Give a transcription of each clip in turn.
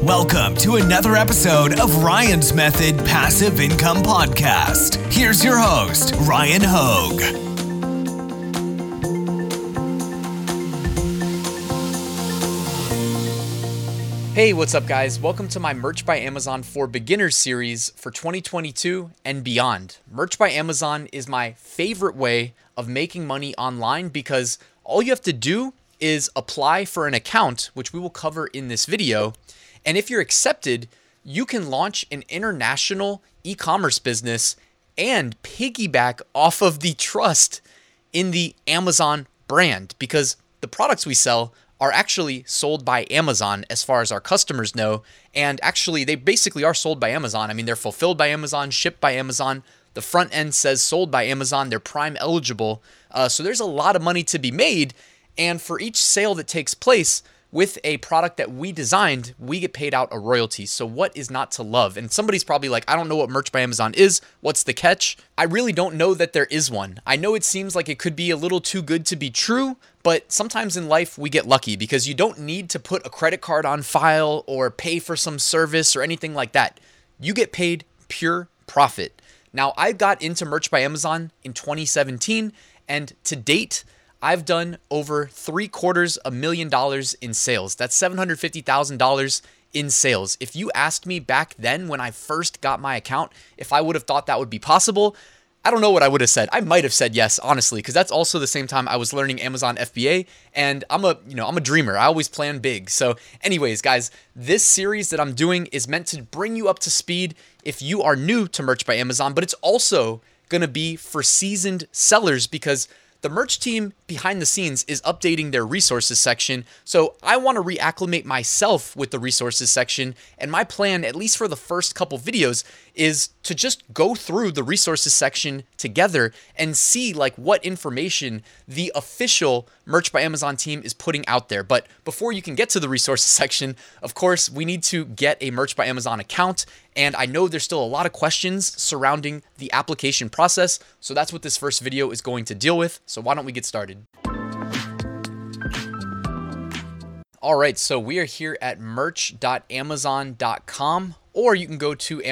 Welcome to another episode of Ryan's Method Passive Income Podcast. Here's your host, Ryan Hogue. Hey, what's up guys? Welcome to my Merch by Amazon for Beginners series for 2022 and beyond. Merch by Amazon is my favorite way of making money online because all you have to do is apply for an account, which we will cover in this video. And if you're accepted, you can launch an international e-commerce business and piggyback off of the trust in the Amazon brand because the products we sell are actually sold by Amazon as far as our customers know. And actually, they basically are sold by Amazon. I mean, they're fulfilled by Amazon, shipped by Amazon. The front end says sold by Amazon. They're Prime eligible. So there's a lot of money to be made. And for each sale that takes place with a product that we designed, we get paid out a royalty. So what is not to love? And somebody's probably like, I don't know what Merch by Amazon is. What's the catch? I really don't know that there is one. I know it seems like it could be a little too good to be true, but sometimes in life we get lucky because you don't need to put a credit card on file or pay for some service or anything like that. You get paid pure profit. Now, I got into Merch by Amazon in 2017, and to date, I've done over $750,000 in sales. That's $750,000 in sales. If you asked me back then when I first got my account, if I would have thought that would be possible, I don't know what I would have said. I might have said yes, honestly, because that's also the same time I was learning Amazon FBA, and I'm a dreamer. I always plan big. So anyways, guys, this series that I'm doing is meant to bring you up to speed if you are new to Merch by Amazon, but it's also going to be for seasoned sellers because the merch team behind the scenes is updating their resources section, so I want to reacclimate myself with the resources section, and my plan, at least for the first couple videos, is to just go through the resources section together and see like what information the official Merch by Amazon team is putting out there. But before you can get to the resources section, of course, we need to get a Merch by Amazon account. And I know there's still a lot of questions surrounding the application process. So that's what this first video is going to deal with. So why don't we get started? All right, so we are here at merch.amazon.com, or you can go to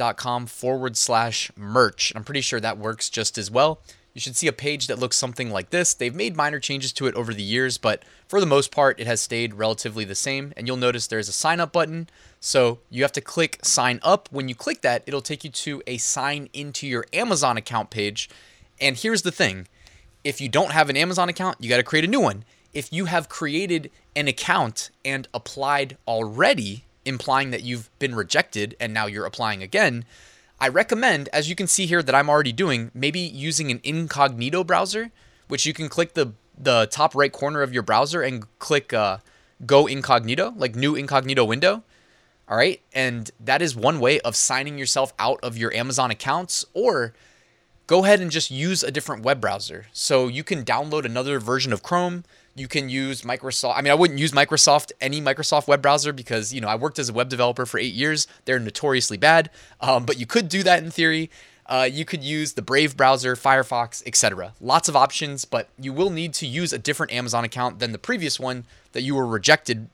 amazon.com/merch. I'm pretty sure that works just as well. You should see a page that looks something like this. They've made minor changes to it over the years, but for the most part, it has stayed relatively the same. And you'll notice there's a sign up button. So you have to click sign up. When you click that, it'll take you to a sign into your Amazon account page. And here's the thing. If you don't have an Amazon account, you got to create a new one. If you have created an account and applied already, implying that you've been rejected and now you're applying again, I recommend, as you can see here that I'm already doing, maybe using an incognito browser, which you can click the top right corner of your browser and click go incognito, like new incognito window. All right. And that is one way of signing yourself out of your Amazon accounts, or go ahead and just use a different web browser. So you can download another version of Chrome. You can use Microsoft. I mean, I wouldn't use any Microsoft web browser because, I worked as a web developer for 8 years. They're notoriously bad, but you could do that in theory. You could use the Brave browser, Firefox, etc. Lots of options, but you will need to use a different Amazon account than the previous one that you were rejected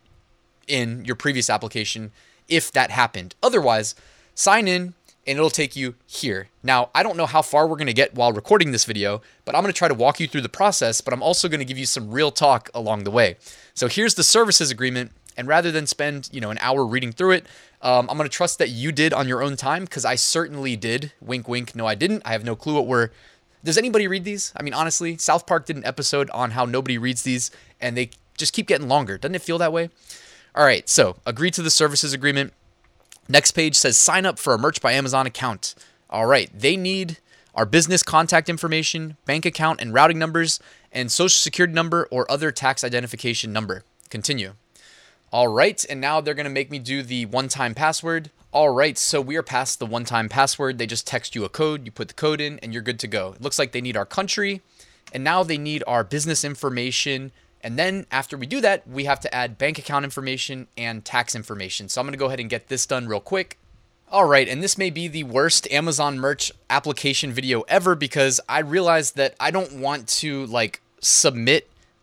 in your previous application if that happened. Otherwise, sign in and it'll take you here. Now, I don't know how far we're going to get while recording this video, but I'm going to try to walk you through the process, but I'm also going to give you some real talk along the way. So here's the services agreement, and rather than spend, an hour reading through it, I'm going to trust that you did on your own time, because I certainly did. Wink, wink. No, I didn't. I have no clue what we're... Does anybody read these? I mean, honestly, South Park did an episode on how nobody reads these, and they just keep getting longer. Doesn't it feel that way? All right, so agree to the services agreement. Next page says sign up for a Merch by Amazon account. All right, they need our business contact information, bank account and routing numbers, and social security number or other tax identification number. Continue. All right, and now they're going to make me do the one-time password. All right, so we are past the one-time password. They just text you a code, you put the code in, and you're good to go. It looks like they need our country, and now they need our business information. And then after we do that, we have to add bank account information and tax information. So I'm going to go ahead and get this done real quick. All right, and this may be the worst Amazon merch application video ever because I realized that I don't want to submit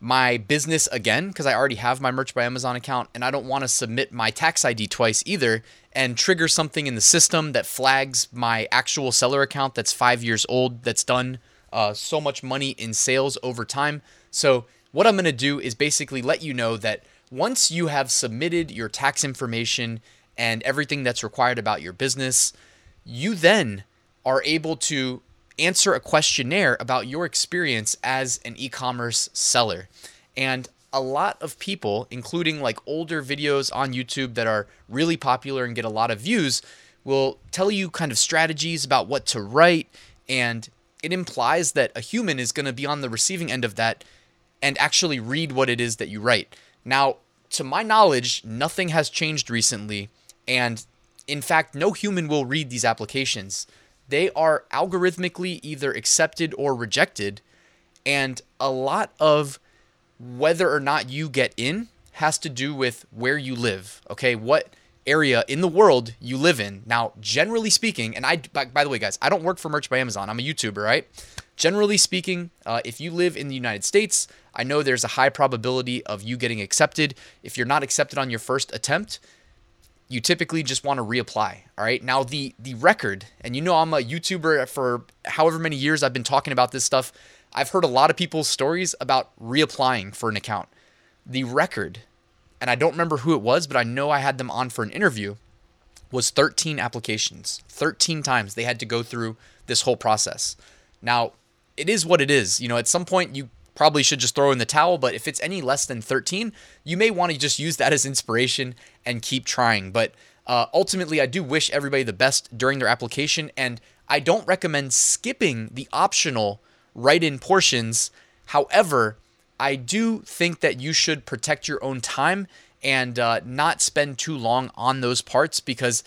my business again because I already have my Merch by Amazon account, and I don't want to submit my tax ID twice either and trigger something in the system that flags my actual seller account that's 5 years old, that's done so much money in sales over time. So what I'm going to do is basically let you know that once you have submitted your tax information and everything that's required about your business, you then are able to answer a questionnaire about your experience as an e-commerce seller. And a lot of people, including like older videos on YouTube that are really popular and get a lot of views, will tell you kind of strategies about what to write. And it implies that a human is going to be on the receiving end of that and actually read what it is that you write. Now, to my knowledge, nothing has changed recently. And in fact, no human will read these applications. They are algorithmically either accepted or rejected. And a lot of whether or not you get in has to do with where you live, okay? What area in the world you live in. Now, generally speaking, and by the way, guys, I don't work for Merch by Amazon. I'm a YouTuber, right? Generally speaking, if you live in the United States, I know there's a high probability of you getting accepted. If you're not accepted on your first attempt, you typically just want to reapply. All right. Now the record, and you know, I'm a YouTuber for however many years I've been talking about this stuff. I've heard a lot of people's stories about reapplying for an account. The record, and I don't remember who it was, but I know I had them on for an interview, was 13 applications. 13 times they had to go through this whole process. Now, it is what it is. You know, at some point you probably should just throw in the towel, but if it's any less than 13, you may want to just use that as inspiration and keep trying. But ultimately, I do wish everybody the best during their application, and I don't recommend skipping the optional write-in portions. However, I do think that you should protect your own time and not spend too long on those parts, because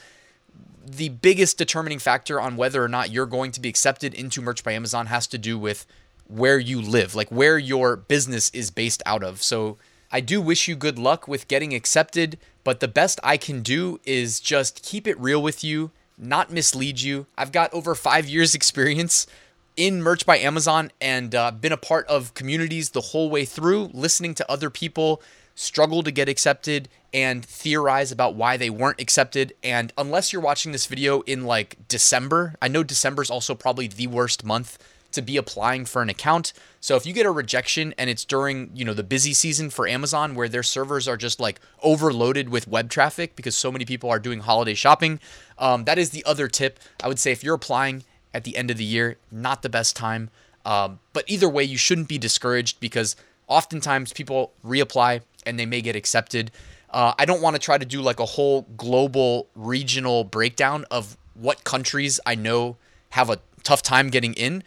the biggest determining factor on whether or not you're going to be accepted into Merch by Amazon has to do with where you live, like where your business is based out of. So I do wish you good luck with getting accepted, but the best I can do is just keep it real with you, not mislead you. I've got over 5 years experience in Merch by Amazon and been a part of communities the whole way through, listening to other people struggle to get accepted and theorize about why they weren't accepted. And unless you're watching this video in like December, I know December is also probably the worst month to be applying for an account. So if you get a rejection and it's during, you know, the busy season for Amazon where their servers are just like overloaded with web traffic because so many people are doing holiday shopping, that is the other tip. I would say if you're applying at the end of the year, not the best time. But either way, you shouldn't be discouraged because oftentimes people reapply and they may get accepted. I don't want to try to do like a whole global regional breakdown of what countries I know have a tough time getting in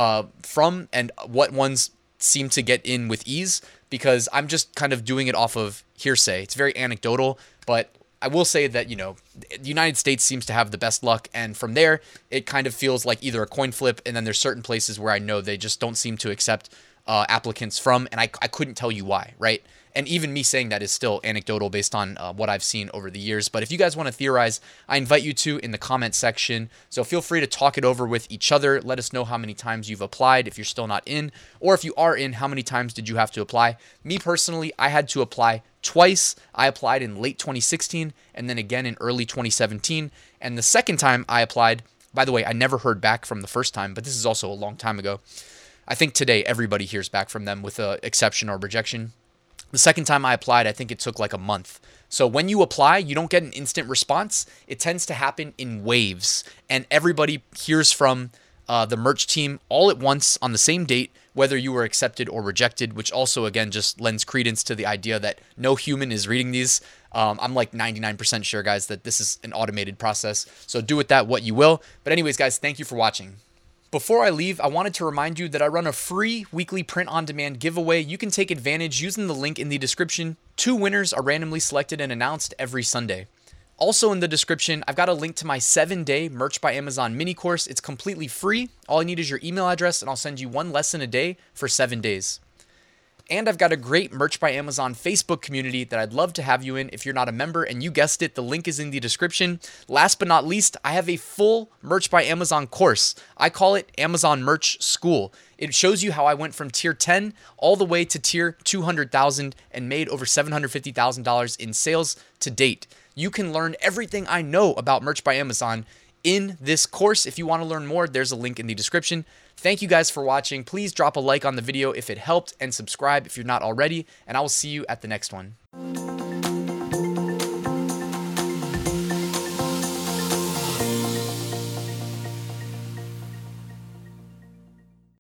from and what ones seem to get in with ease, because I'm just kind of doing it off of hearsay. It's very anecdotal, but I will say that, you know, the United States seems to have the best luck. And from there, it kind of feels like either a coin flip. And then there's certain places where I know they just don't seem to accept applicants from. And I couldn't tell you why, right? And even me saying that is still anecdotal based on what I've seen over the years. But if you guys want to theorize, I invite you to in the comment section. So feel free to talk it over with each other. Let us know how many times you've applied if you're still not in. Or if you are in, how many times did you have to apply? Me personally, I had to apply twice. I applied in late 2016 and then again in early 2017. And the second time I applied, by the way, I never heard back from the first time, but this is also a long time ago. I think today everybody hears back from them with an exception or rejection. The second time I applied, I think it took like a month. So when you apply, you don't get an instant response. It tends to happen in waves, and everybody hears from the merch team all at once on the same date, whether you were accepted or rejected, which also, again, just lends credence to the idea that no human is reading these. I'm like 99% sure, guys, that this is an automated process. So do with that what you will. But anyways, guys, thank you for watching. Before I leave, I wanted to remind you that I run a free weekly print-on-demand giveaway. You can take advantage using the link in the description. 2 winners are randomly selected and announced every Sunday. Also in the description, I've got a link to my 7-day Merch by Amazon mini course. It's completely free. All I need is your email address, and I'll send you 1 lesson a day for 7 days. And I've got a great Merch by Amazon Facebook community that I'd love to have you in if you're not a member, and you guessed it, the link is in the description. Last but not least, I have a full Merch by Amazon course. I call it Amazon Merch School. It shows you how I went from tier 10 all the way to tier 200,000 and made over $750,000 in sales to date. You can learn everything I know about Merch by Amazon in this course. If you want to learn more, there's a link in the description. Thank you guys for watching. Please drop a like on the video if it helped and subscribe if you're not already, and I will see you at the next one.